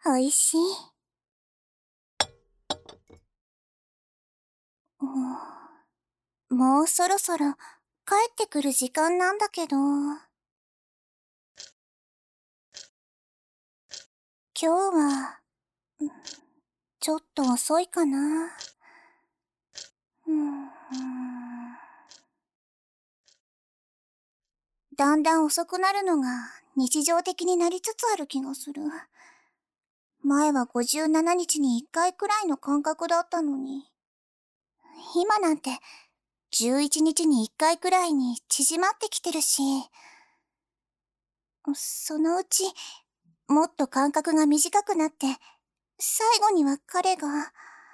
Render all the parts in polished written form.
おいしい。もうそろそろ帰ってくる時間なんだけど。今日は、ちょっと遅いかな。だんだん遅くなるのが日常的になりつつある気がする。前は57日に1回くらいの感覚だったのに。今なんて11日に1回くらいに縮まってきてるし。そのうち、もっと間隔が短くなって、最後には彼が。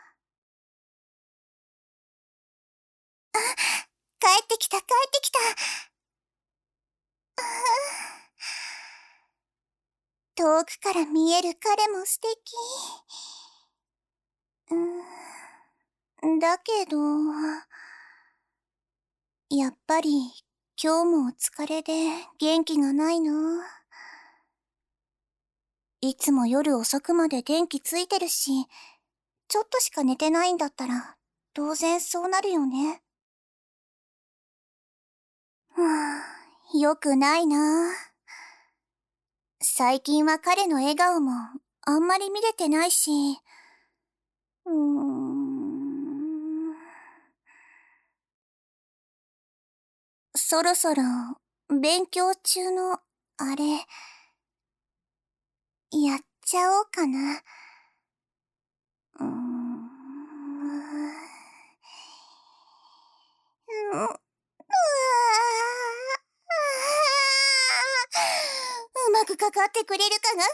帰ってきた、帰ってきた。遠くから見える彼も素敵。だけど、やっぱり今日もお疲れで元気がないな。いつも夜遅くまで電気ついてるし、ちょっとしか寝てないんだったら、当然そうなるよね。よくないな。最近は彼の笑顔もあんまり見れてないし、そろそろ勉強中のあれ、やっちゃおうかな。うまくかかってくれるかが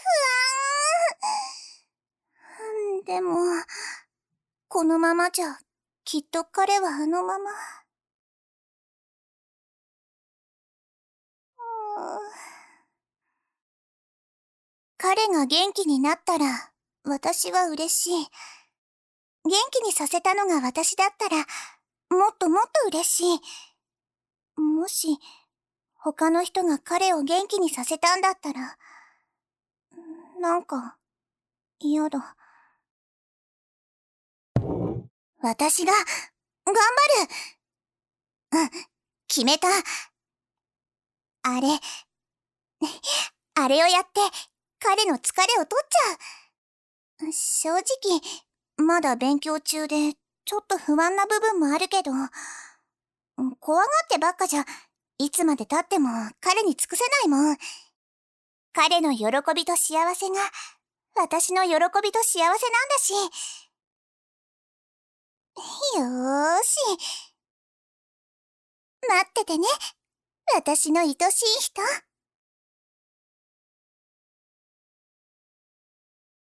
不安。でも、このままじゃ、きっと彼はあのまま。彼が元気になったら、私は嬉しい。元気にさせたのが私だったら、もっともっと嬉しい。もし、他の人が彼を元気にさせたんだったら、なんか、嫌だ。私が、頑張る。決めた。あれ、あれをやって、彼の疲れを取っちゃう。正直、まだ勉強中で、ちょっと不安な部分もあるけど、怖がってばっかじゃ、いつまで経っても彼に尽くせないもん。彼の喜びと幸せが、私の喜びと幸せなんだし。よーし。待っててね。私の愛しい人。